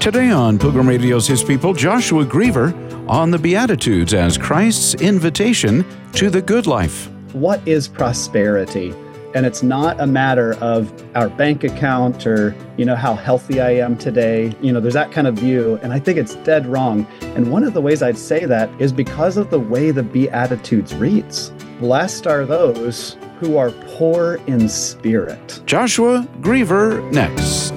Today on Pilgrim Radio's His People, Joshua Griever on the Beatitudes as Christ's invitation to the good life. What is prosperity? And it's not a matter of our bank account or, how healthy I am today. There's that kind of view, and I think it's dead wrong. And one of the ways I'd say that is because of the way the Beatitudes reads. Blessed are those who are poor in spirit. Joshua Griever next.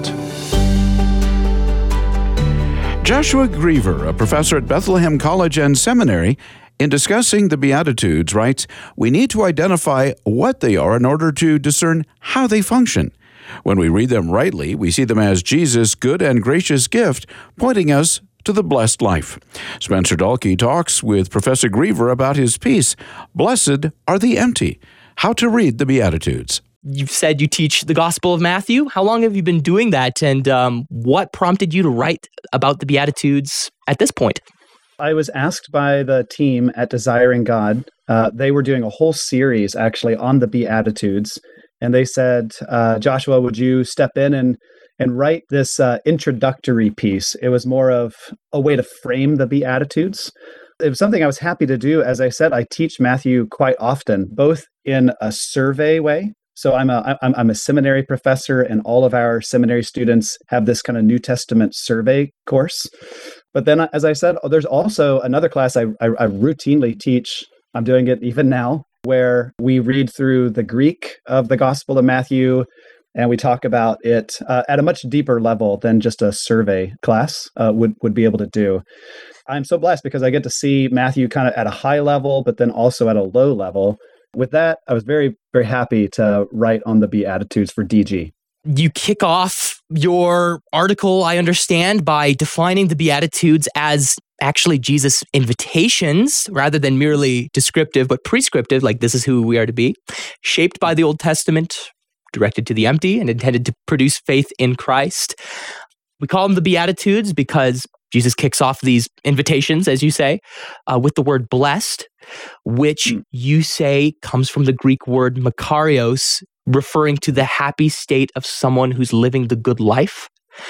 Joshua Griever, a professor at Bethlehem College and Seminary, in discussing the Beatitudes, writes, "We need to identify what they are in order to discern how they function. When we read them rightly, we see them as Jesus' good and gracious gift, pointing us to the blessed life." Spencer Dalkey talks with Professor Griever about his piece, "Blessed Are the Empty: How to Read the Beatitudes." You've said you teach the Gospel of Matthew. How long have you been doing that? And what prompted you to write about the Beatitudes at this point? I was asked by the team at Desiring God. They were doing a whole series actually on the Beatitudes. And they said, Joshua, would you step in and write this introductory piece? It was more of a way to frame the Beatitudes. It was something I was happy to do. As I said, I teach Matthew quite often, both in a survey way. So I'm a seminary professor, and all of our seminary students have this kind of New Testament survey course. But then, as I said, there's also another class I routinely teach. I'm doing it even now, where we read through the Greek of the Gospel of Matthew, and we talk about it at a much deeper level than just a survey class would be able to do. I'm so blessed because I get to see Matthew kind of at a high level, but then also at a low level. With that, I was very, very happy to write on the Beatitudes for DG. You kick off your article, I understand, by defining the Beatitudes as actually Jesus' invitations rather than merely descriptive, but prescriptive, like this is who we are to be, shaped by the Old Testament, directed to the empty and intended to produce faith in Christ. We call them the Beatitudes because Jesus kicks off these invitations, as you say, with the word blessed, which you say comes from the Greek word makarios, referring to the happy state of someone who's living the good life.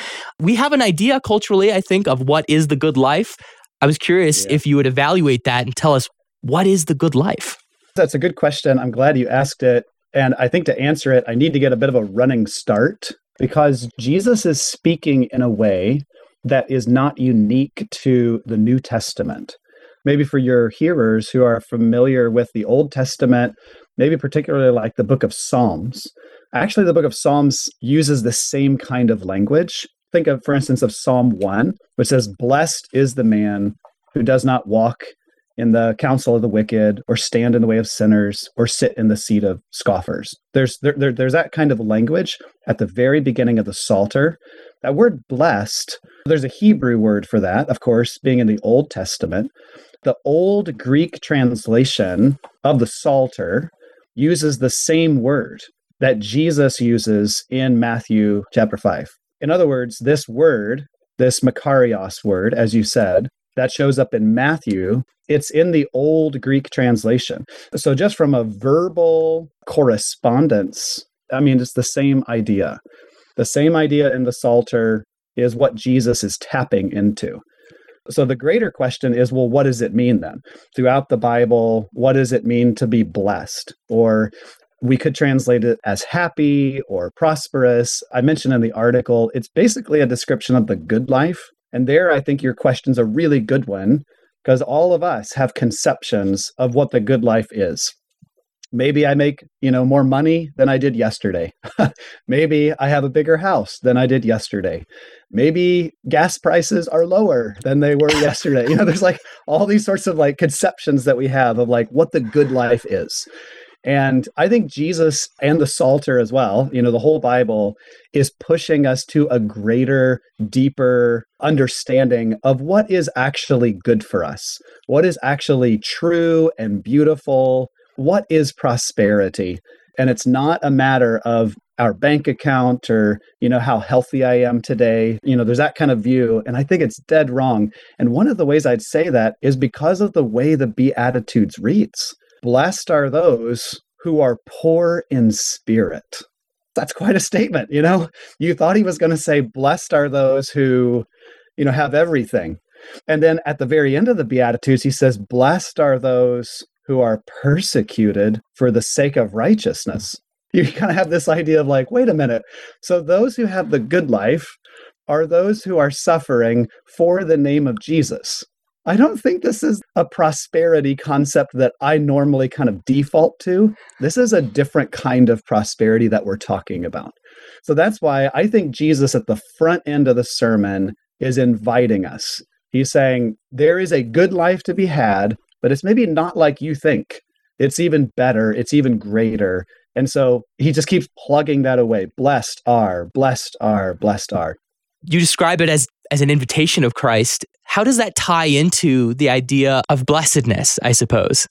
We have an idea culturally, I think, of what is the good life. I was curious if you would evaluate that and tell us, what is the good life? That's a good question. I'm glad you asked it. And I think to answer it, I need to get a bit of a running start because Jesus is speaking in a way that is not unique to the New Testament. Maybe for your hearers who are familiar with the Old Testament, maybe particularly like the book of Psalms. Actually, the book of Psalms uses the same kind of language. Think of, for instance, of Psalm 1, which says, "Blessed is the man who does not walk in the counsel of the wicked, or stand in the way of sinners, or sit in the seat of scoffers." There's that kind of language at the very beginning of the Psalter. That word blessed, there's a Hebrew word for that, of course, being in the Old Testament. The old Greek translation of the Psalter uses the same word that Jesus uses in Matthew chapter 5. In other words, this word, this makarios word, as you said, that shows up in Matthew, it's in the old Greek translation. So just from a verbal correspondence, it's the same idea. The same idea in the Psalter is what Jesus is tapping into. So the greater question is, well, what does it mean then? Throughout the Bible, what does it mean to be blessed? Or we could translate it as happy or prosperous. I mentioned in the article, it's basically a description of the good life. And there, I think your question's a really good one, because all of us have conceptions of what the good life is. Maybe I make, more money than I did yesterday. Maybe I have a bigger house than I did yesterday. Maybe gas prices are lower than they were yesterday. There's like all these sorts of like conceptions that we have of like what the good life is. And I think Jesus and the Psalter as well, the whole Bible is pushing us to a greater, deeper understanding of what is actually good for us, what is actually true and beautiful, what is prosperity. And it's not a matter of our bank account or, how healthy I am today. There's that kind of view. And I think it's dead wrong. And one of the ways I'd say that is because of the way the Beatitudes reads. Blessed are those who are poor in spirit. That's quite a statement, You thought he was going to say, blessed are those who, have everything. And then at the very end of the Beatitudes, he says, blessed are those who are persecuted for the sake of righteousness. You kind of have this idea of like, wait a minute. So those who have the good life are those who are suffering for the name of Jesus. I don't think this is a prosperity concept that I normally kind of default to. This is a different kind of prosperity that we're talking about. So that's why I think Jesus at the front end of the sermon is inviting us. He's saying there is a good life to be had, but it's maybe not like you think. It's even better. It's even greater. And so he just keeps plugging that away. Blessed are, blessed are, blessed are. You describe it as an invitation of Christ. How does that tie into the idea of blessedness, I suppose?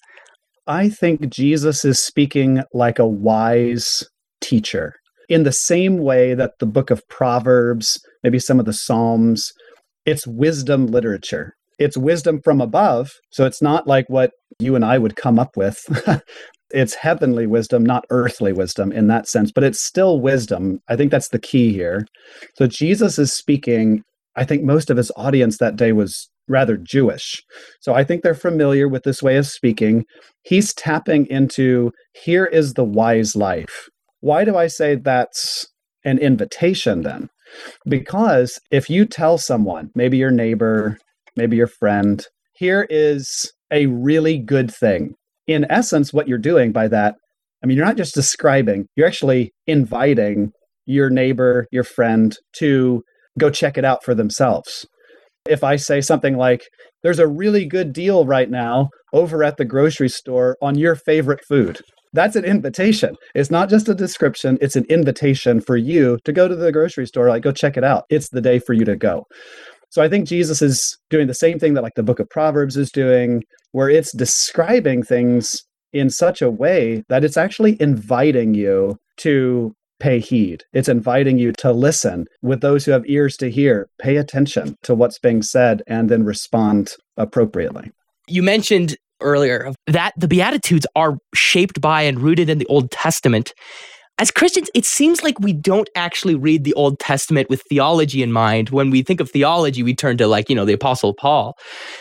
I think Jesus is speaking like a wise teacher in the same way that the book of Proverbs, maybe some of the Psalms, it's wisdom literature. It's wisdom from above. So it's not like what you and I would come up with. It's heavenly wisdom, not earthly wisdom in that sense, but it's still wisdom. I think that's the key here. So Jesus is speaking, I think most of his audience that day was rather Jewish. So I think they're familiar with this way of speaking. He's tapping into, here is the wise life. Why do I say that's an invitation then? Because if you tell someone, maybe your neighbor, maybe your friend, here is a really good thing. In essence, what you're doing by that, you're not just describing, you're actually inviting your neighbor, your friend to go check it out for themselves. If I say something like, there's a really good deal right now over at the grocery store on your favorite food, that's an invitation. It's not just a description, it's an invitation for you to go to the grocery store, like go check it out. It's the day for you to go. So I think Jesus is doing the same thing that like the book of Proverbs is doing, where it's describing things in such a way that it's actually inviting you to pay heed. It's inviting you to listen with those who have ears to hear, pay attention to what's being said, and then respond appropriately. You mentioned earlier that the Beatitudes are shaped by and rooted in the Old Testament. As Christians, it seems like we don't actually read the Old Testament with theology in mind. When we think of theology, we turn to the Apostle Paul.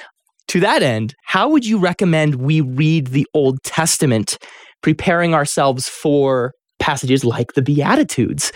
To that end, how would you recommend we read the Old Testament, preparing ourselves for passages like the Beatitudes?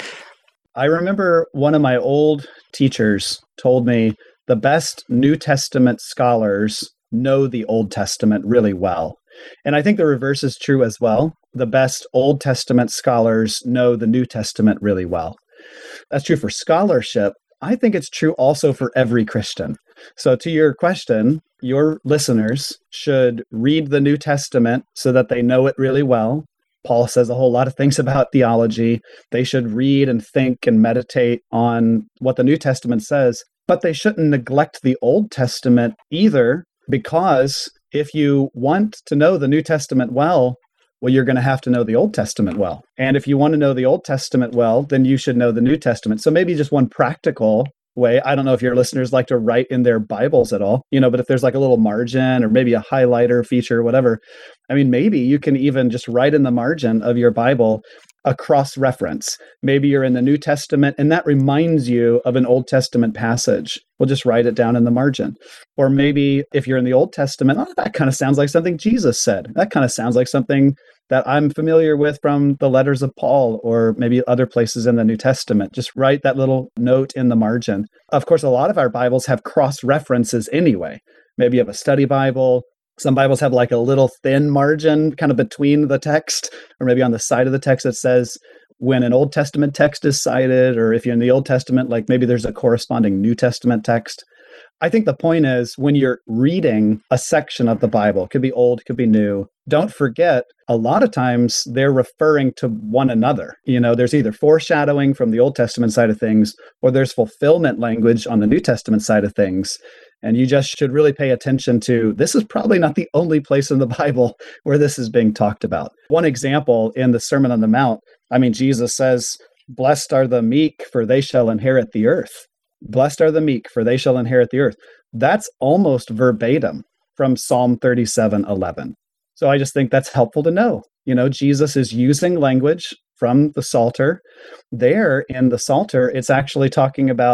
I remember one of my old teachers told me the best New Testament scholars know the Old Testament really well. And I think the reverse is true as well. The best Old Testament scholars know the New Testament really well. That's true for scholarship. I think it's true also for every Christian. So to your question, your listeners should read the New Testament so that they know it really well. Paul says a whole lot of things about theology. They should read and think and meditate on what the New Testament says, but they shouldn't neglect the Old Testament either, because if you want to know the New Testament well, you're going to have to know the Old Testament well. And if you want to know the Old Testament well, then you should know the New Testament. So maybe just one practical way. I don't know if your listeners like to write in their Bibles at all, but if there's like a little margin or maybe a highlighter feature or whatever, maybe you can even just write in the margin of your Bible a cross-reference. Maybe you're in the New Testament and that reminds you of an Old Testament passage. We'll just write it down in the margin. Or maybe if you're in the Old Testament, that kind of sounds like something Jesus said. That kind of sounds like something that I'm familiar with from the letters of Paul or maybe other places in the New Testament. Just write that little note in the margin. Of course, a lot of our Bibles have cross-references anyway. Maybe you have a study Bible. Some Bibles have like a little thin margin kind of between the text, or maybe on the side of the text that says when an Old Testament text is cited, or if you're in the Old Testament, like maybe there's a corresponding New Testament text. I think the point is when you're reading a section of the Bible, it could be old, it could be new, don't forget a lot of times they're referring to one another. There's either foreshadowing from the Old Testament side of things, or there's fulfillment language on the New Testament side of things. And you just should really pay attention to, this is probably not the only place in the Bible where this is being talked about. One example in the Sermon on the Mount, Jesus says, blessed are the meek, for they shall inherit the earth. Blessed are the meek, for they shall inherit the earth. That's almost verbatim from Psalm 37:11. So I just think that's helpful to know. Jesus is using language from the Psalter. There in the Psalter, it's actually talking about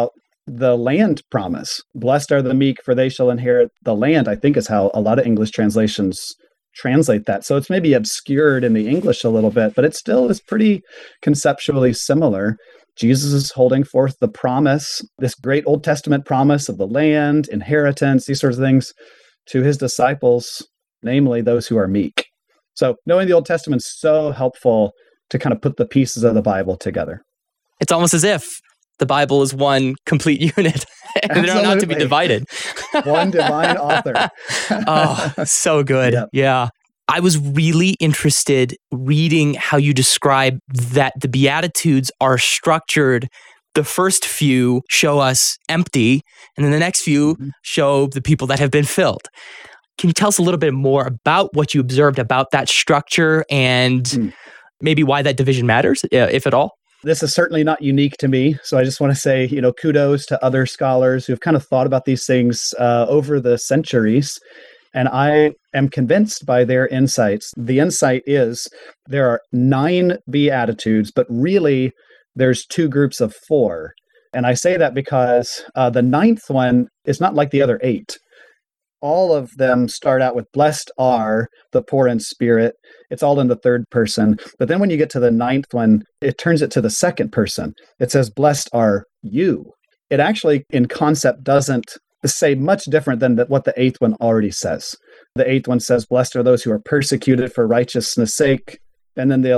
the land promise. Blessed are the meek, for they shall inherit the land, I think is how a lot of English translations translate that. So it's maybe obscured in the English a little bit, but it still is pretty conceptually similar. Jesus is holding forth the promise, this great Old Testament promise of the land, inheritance, these sorts of things to his disciples, namely those who are meek. So knowing the Old Testament is so helpful to kind of put the pieces of the Bible together. It's almost as if the Bible is one complete unit and they're not to be divided. One divine author. Oh, so good. Yep. Yeah. I was really interested reading how you describe that the Beatitudes are structured. The first few show us empty, and then the next few show the people that have been filled. Can you tell us a little bit more about what you observed about that structure and maybe why that division matters, if at all? This is certainly not unique to me. So I just want to say, kudos to other scholars who've kind of thought about these things over the centuries. And I am convinced by their insights. The insight is there are 9 Beatitudes, but really there's 2 groups of 4. And I say that because the 9th one is not like the other 8. All of them start out with blessed are the poor in spirit. It's all in the third person. But then when you get to the 9th one, it turns it to the second person. It says, blessed are you. It actually, in concept, doesn't say much different than what the 8th one already says. The 8th one says, blessed are those who are persecuted for righteousness' sake. And then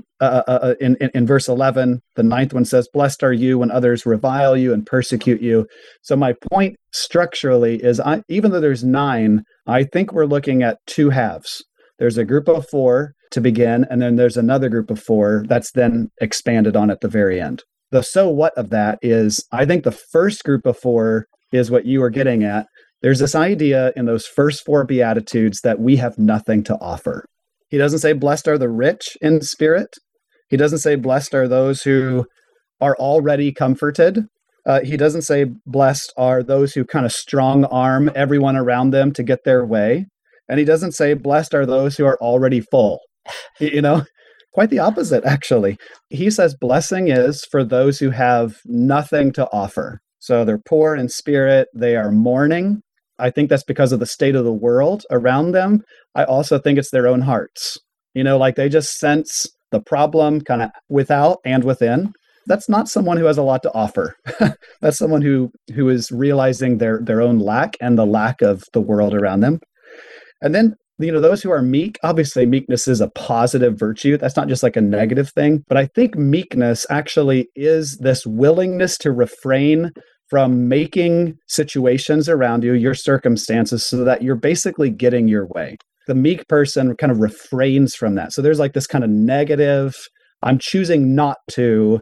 in verse 11, the 9th one says, blessed are you when others revile you and persecute you. So my point structurally is, even though there's 9, I think we're looking at 2 halves. There's a group of 4 to begin, and then there's another group of 4 that's then expanded on at the very end. The so what of that is, I think the first group of 4 is what you were getting at. There's this idea in those first 4 Beatitudes that we have nothing to offer. He doesn't say, blessed are the rich in spirit. He doesn't say, blessed are those who are already comforted. He doesn't say, blessed are those who kind of strong arm everyone around them to get their way. And he doesn't say, blessed are those who are already full. Quite the opposite, actually. He says, blessing is for those who have nothing to offer. So they're poor in spirit. They are mourning. I think that's because of the state of the world around them. I also think it's their own hearts. Like they just sense the problem kind of without and within. That's not someone who has a lot to offer. That's someone who is realizing their own lack and the lack of the world around them. And then, those who are meek, obviously meekness is a positive virtue. That's not just like a negative thing. But I think meekness actually is this willingness to refrain from making situations around you, your circumstances, so that you're basically getting your way. The meek person kind of refrains from that. So there's like this kind of negative, I'm choosing not to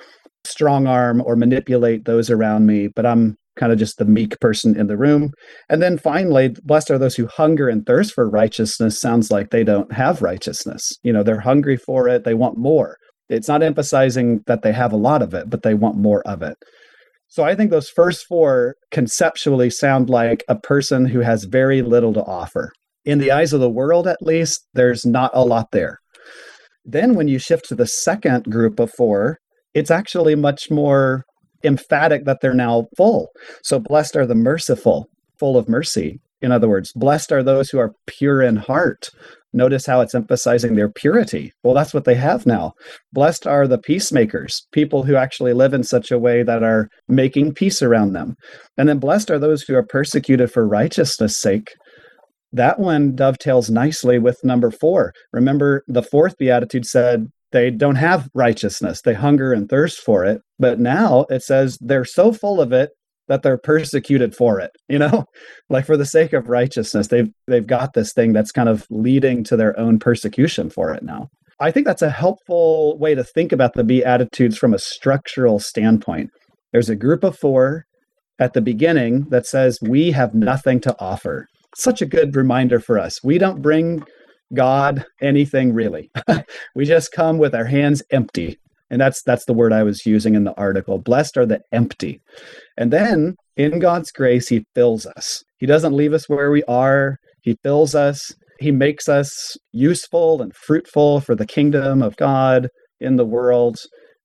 strong arm or manipulate those around me, but I'm kind of just the meek person in the room. And then finally, blessed are those who hunger and thirst for righteousness. Sounds like they don't have righteousness. They're hungry for it. They want more. It's not emphasizing that they have a lot of it, but they want more of it. So I think those first 4 conceptually sound like a person who has very little to offer. In the eyes of the world, at least, there's not a lot there. Then when you shift to the second group of 4, it's actually much more emphatic that they're now full. So blessed are the merciful, full of mercy. In other words, blessed are those who are pure in heart. Notice how it's emphasizing their purity. Well, that's what they have now. Blessed are the peacemakers, people who actually live in such a way that are making peace around them. And then blessed are those who are persecuted for righteousness' sake. That one dovetails nicely with number 4. Remember, the 4th Beatitude said they don't have righteousness. They hunger and thirst for it. But now it says they're so full of it that they're persecuted for it, like for the sake of righteousness, they've got this thing that's kind of leading to their own persecution for it now. I think that's a helpful way to think about the Beatitudes from a structural standpoint. There's a group of 4 at the beginning that says we have nothing to offer. Such a good reminder for us. We don't bring God anything really. We just come with our hands empty. And that's the word I was using in the article. Blessed are the empty. And then in God's grace, he fills us. He doesn't leave us where we are. He fills us. He makes us useful and fruitful for the kingdom of God in the world.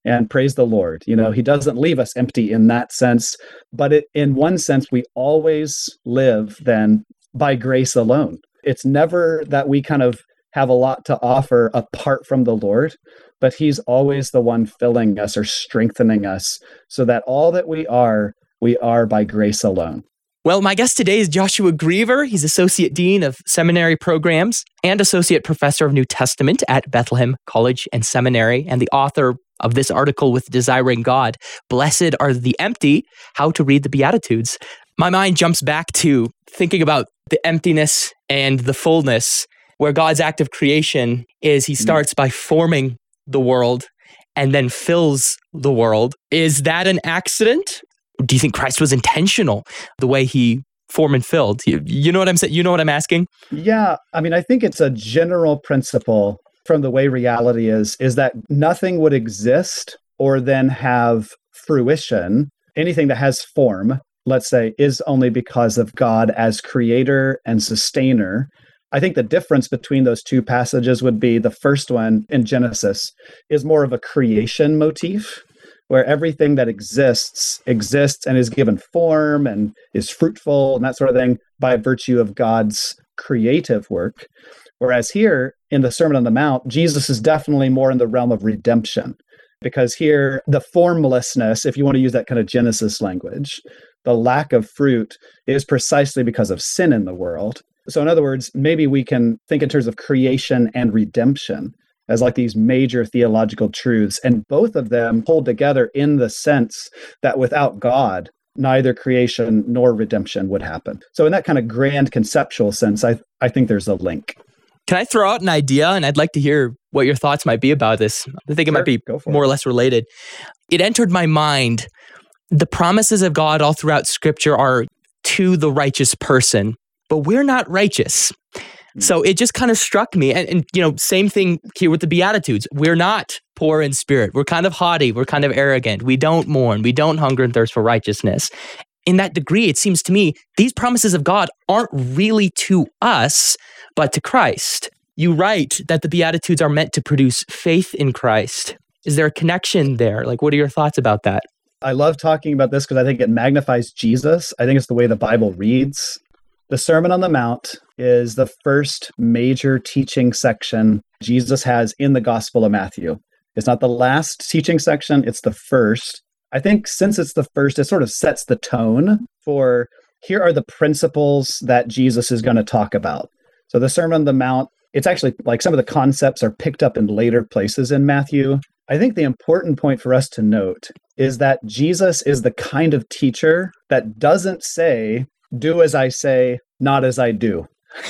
And praise the Lord. He doesn't leave us empty in that sense, but in one sense, we always live then by grace alone. It's never that we kind of have a lot to offer apart from the Lord, but he's always the one filling us or strengthening us so that all that we are by grace alone. Well, my guest today is Joshua Griever. He's Associate Dean of Seminary Programs and Associate Professor of New Testament at Bethlehem College and Seminary, and the author of this article with Desiring God, Blessed Are the Empty, How to Read the Beatitudes. My mind jumps back to thinking about the emptiness and the fullness, where God's act of creation is he starts by forming the world and then fills the world. Is that an accident? Do you think Christ was intentional the way he formed and filled? You know what I'm saying? You know what I'm asking? Yeah. I think it's a general principle from the way reality is that nothing would exist or then have fruition. Anything that has form, let's say, is only because of God as creator and sustainer. I think the difference between those two passages would be the first one in Genesis is more of a creation motif, where everything that exists and is given form and is fruitful and that sort of thing by virtue of God's creative work. Whereas here in the Sermon on the Mount, Jesus is definitely more in the realm of redemption, because here the formlessness, if you want to use that kind of Genesis language, the lack of fruit is precisely because of sin in the world. So in other words, maybe we can think in terms of creation and redemption as like these major theological truths. And both of them hold together in the sense that without God, neither creation nor redemption would happen. So in that kind of grand conceptual sense, I think there's a link. Can I throw out an idea? And I'd like to hear what your thoughts might be about this. I think it might be more or less related. It entered my mind. The promises of God all throughout Scripture are to the righteous person, but we're not righteous. So it just kind of struck me. And same thing here with the Beatitudes. We're not poor in spirit. We're kind of haughty. We're kind of arrogant. We don't mourn. We don't hunger and thirst for righteousness. In that degree, it seems to me, these promises of God aren't really to us, but to Christ. You write that the Beatitudes are meant to produce faith in Christ. Is there a connection there? Like, what are your thoughts about that? I love talking about this because I think it magnifies Jesus. I think it's the way the Bible reads. The Sermon on the Mount is the first major teaching section Jesus has in the Gospel of Matthew. It's not the last teaching section, it's the first. I think since it's the first, it sort of sets the tone for here are the principles that Jesus is going to talk about. So the Sermon on the Mount, it's actually like some of the concepts are picked up in later places in Matthew. I think the important point for us to note is that Jesus is the kind of teacher that doesn't say, do as I say, not as I do.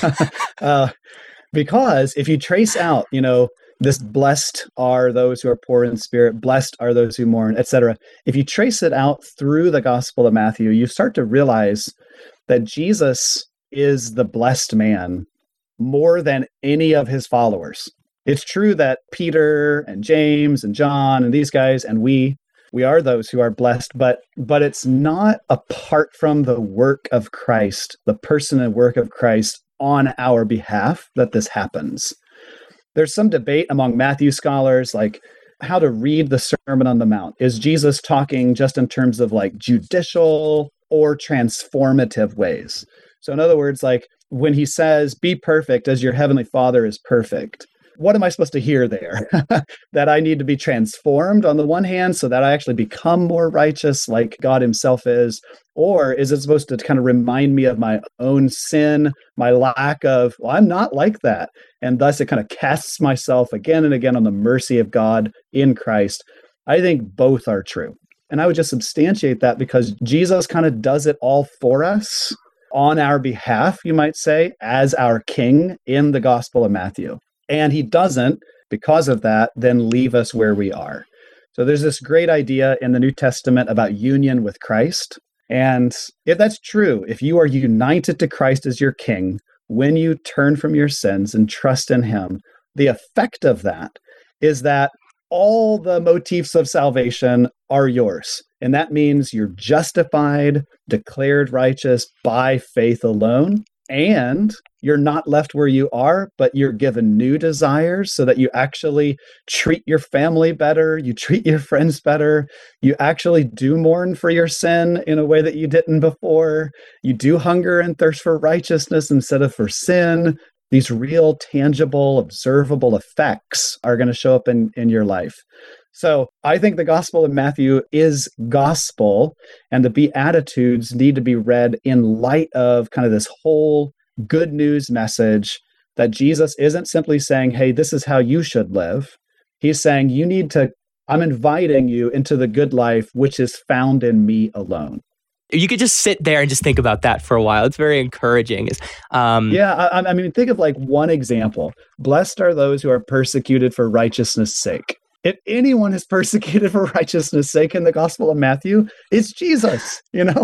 Because if you trace out, this blessed are those who are poor in spirit, blessed are those who mourn, etc. If you trace it out through the Gospel of Matthew, you start to realize that Jesus is the blessed man more than any of his followers. It's true that Peter and James and John and these guys and we are those who are blessed, but it's not apart from the work of Christ, the person and work of Christ on our behalf that this happens. There's some debate among Matthew scholars, like how to read the Sermon on the Mount. Is Jesus talking just in terms of like judicial or transformative ways? So in other words, like when he says, be perfect as your heavenly Father is perfect, what am I supposed to hear there? That I need to be transformed on the one hand so that I actually become more righteous like God himself is? Or is it supposed to kind of remind me of my own sin, my lack of, well, I'm not like that. And thus it kind of casts myself again and again on the mercy of God in Christ. I think both are true. And I would just substantiate that because Jesus kind of does it all for us on our behalf, you might say, as our King in the Gospel of Matthew. And he doesn't, because of that, then leave us where we are. So there's this great idea in the New Testament about union with Christ. And if that's true, if you are united to Christ as your King, when you turn from your sins and trust in him, the effect of that is that all the motifs of salvation are yours. And that means you're justified, declared righteous by faith alone. And you're not left where you are, but you're given new desires so that you actually treat your family better, you treat your friends better, you actually do mourn for your sin in a way that you didn't before. You do hunger and thirst for righteousness instead of for sin. These real, tangible, observable effects are going to show up in your life. So I think the Gospel of Matthew is gospel, and the Beatitudes need to be read in light of kind of this whole good news message that Jesus isn't simply saying, hey, this is how you should live. He's saying, I'm inviting you into the good life, which is found in me alone. You could just sit there and just think about that for a while. It's very encouraging. I mean, think of like one example. Blessed are those who are persecuted for righteousness' sake. If anyone is persecuted for righteousness' sake in the Gospel of Matthew, it's Jesus,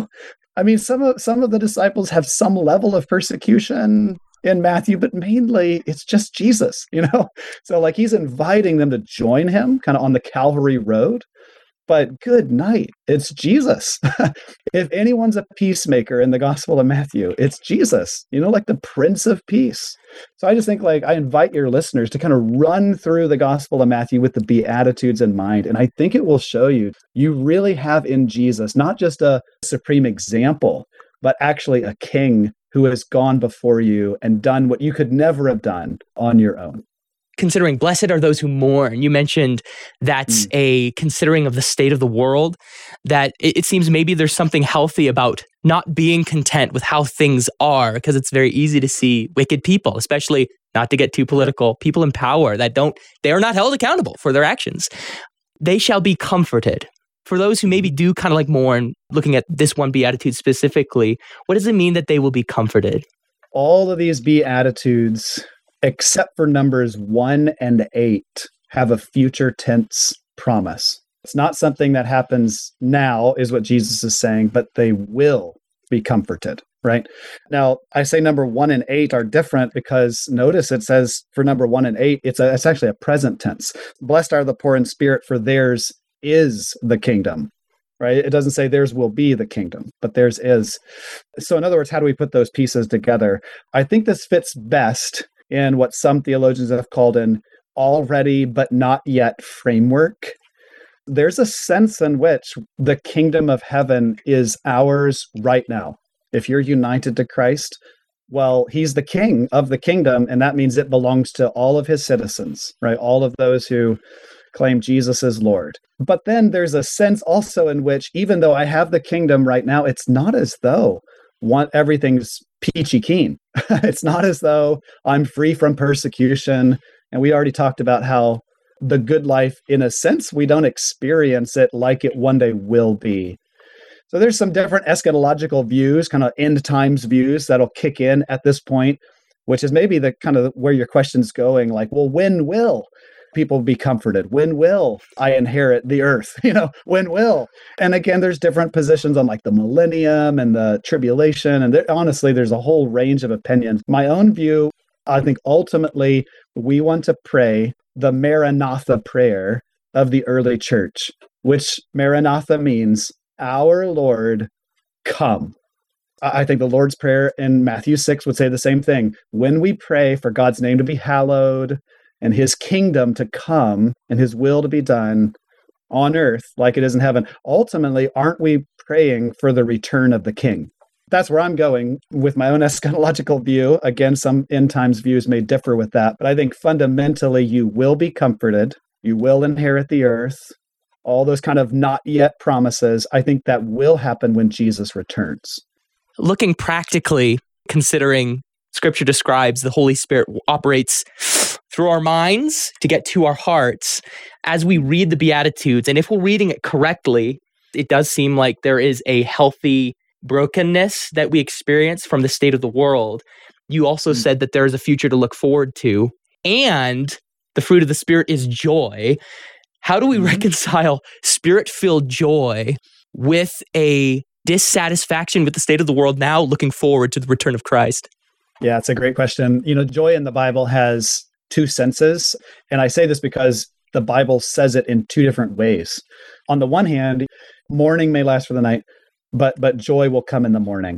I mean, some of the disciples have some level of persecution in Matthew, but mainly it's just Jesus, So like he's inviting them to join him kind of on the Calvary road. But good night, it's Jesus. If anyone's a peacemaker in the Gospel of Matthew, it's Jesus, like the Prince of Peace. So I just think I invite your listeners to kind of run through the Gospel of Matthew with the Beatitudes in mind. And I think it will show you really have in Jesus, not just a supreme example, but actually a king who has gone before you and done what you could never have done on your own. Considering blessed are those who mourn. You mentioned that's a considering of the state of the world, that it seems maybe there's something healthy about not being content with how things are, because it's very easy to see wicked people, especially not to get too political, people in power they are not held accountable for their actions. They shall be comforted. For those who maybe do kind of like mourn, looking at this one beatitude specifically, what does it mean that they will be comforted? All of these beatitudes, except for numbers 1 and 8, have a future tense promise. It's not something that happens now, is what Jesus is saying, but they will be comforted, right? Now, I say number 1 and 8 are different because notice it says for number 1 and 8, it's actually a present tense. Blessed are the poor in spirit, for theirs is the kingdom, right? It doesn't say theirs will be the kingdom, but theirs is. So in other words, how do we put those pieces together? I think this fits best in what some theologians have called an already but not yet framework. There's a sense in which the kingdom of heaven is ours right now. If you're united to Christ, well, he's the king of the kingdom, and that means it belongs to all of his citizens, right? All of those who claim Jesus as Lord. But then there's a sense also in which, even though I have the kingdom right now, it's not as though everything's peachy keen. It's not as though I'm free from persecution. And we already talked about how the good life, in a sense, we don't experience it like it one day will be. So there's some different eschatological views, kind of end times views that'll kick in at this point, which is maybe the kind of where your question's going, like, well, when will people be comforted? When will I inherit the earth? When will? And again, there's different positions on like the millennium and the tribulation. And honestly, there's a whole range of opinions. My own view, I think ultimately we want to pray the Maranatha prayer of the early church, which Maranatha means, our Lord, come. I think the Lord's Prayer in Matthew 6 would say the same thing. When we pray for God's name to be hallowed, and his kingdom to come and his will to be done on earth like it is in heaven, ultimately, aren't we praying for the return of the king? That's where I'm going with my own eschatological view. Again, some end times views may differ with that, but I think fundamentally you will be comforted. You will inherit the earth. All those kind of not yet promises, I think that will happen when Jesus returns. Looking practically, considering Scripture describes the Holy Spirit operates through our minds to get to our hearts as we read the Beatitudes. And if we're reading it correctly, it does seem like there is a healthy brokenness that we experience from the state of the world. You also said that there is a future to look forward to, and the fruit of the Spirit is joy. How do we reconcile Spirit-filled joy with a dissatisfaction with the state of the world now, looking forward to the return of Christ? Yeah, it's a great question. Joy in the Bible has two senses. And I say this because the Bible says it in two different ways. On the one hand, mourning may last for the night, but joy will come in the morning.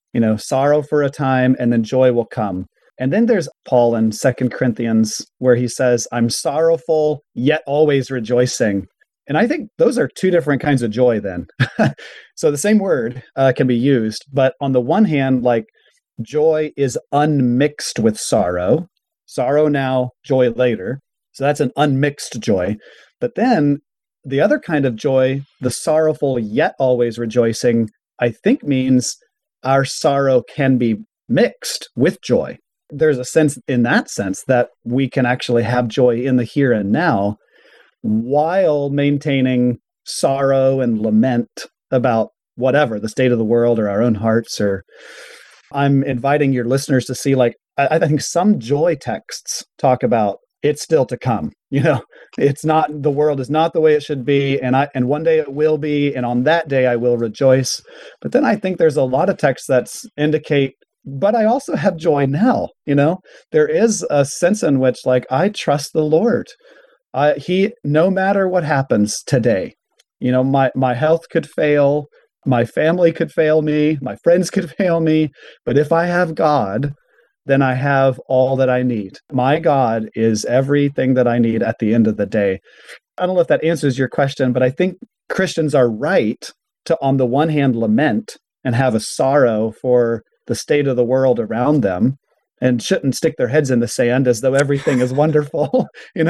sorrow for a time and then joy will come. And then there's Paul in 2 Corinthians where he says, I'm sorrowful, yet always rejoicing. And I think those are two different kinds of joy then. So the same word can be used, but on the one hand, like joy is unmixed with sorrow. Sorrow now, joy later. So that's an unmixed joy. But then the other kind of joy, the sorrowful yet always rejoicing, I think means our sorrow can be mixed with joy. There's a sense in that sense that we can actually have joy in the here and now while maintaining sorrow and lament about whatever, the state of the world or our own hearts. Or I'm inviting your listeners to see, like, I think some joy texts talk about it's still to come. It's not, the world is not the way it should be, and one day it will be, and on that day I will rejoice. But then I think there's a lot of texts that indicate, but I also have joy now. There is a sense in which, like, I trust the Lord. He, no matter what happens today, my health could fail, my family could fail me, my friends could fail me, but if I have God, then I have all that I need. My God is everything that I need at the end of the day. I don't know if that answers your question, but I think Christians are right to, on the one hand, lament and have a sorrow for the state of the world around them, and shouldn't stick their heads in the sand as though everything is wonderful.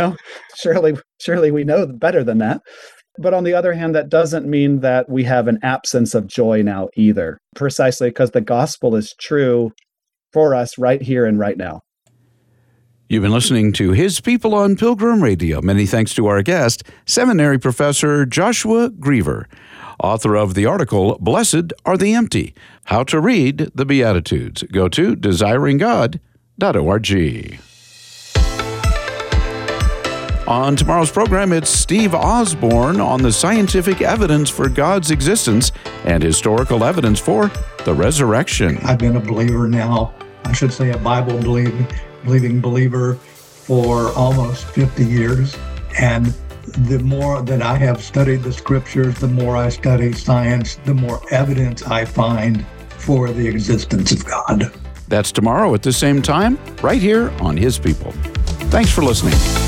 Surely we know better than that. But on the other hand, that doesn't mean that we have an absence of joy now either, precisely because the gospel is true for us right here and right now. You've been listening to His People on Pilgrim Radio. Many thanks to our guest, Seminary Professor Joshua Griever, author of the article, Blessed Are the Empty, How to Read the Beatitudes. Go to desiringgod.org. On tomorrow's program, it's Steve Osborne on the scientific evidence for God's existence and historical evidence for the resurrection. I've been a believer now, I should say a Bible-believing believer for almost 50 years. And the more that I have studied the scriptures, the more I study science, the more evidence I find for the existence of God. That's tomorrow at the same time, right here on His People. Thanks for listening.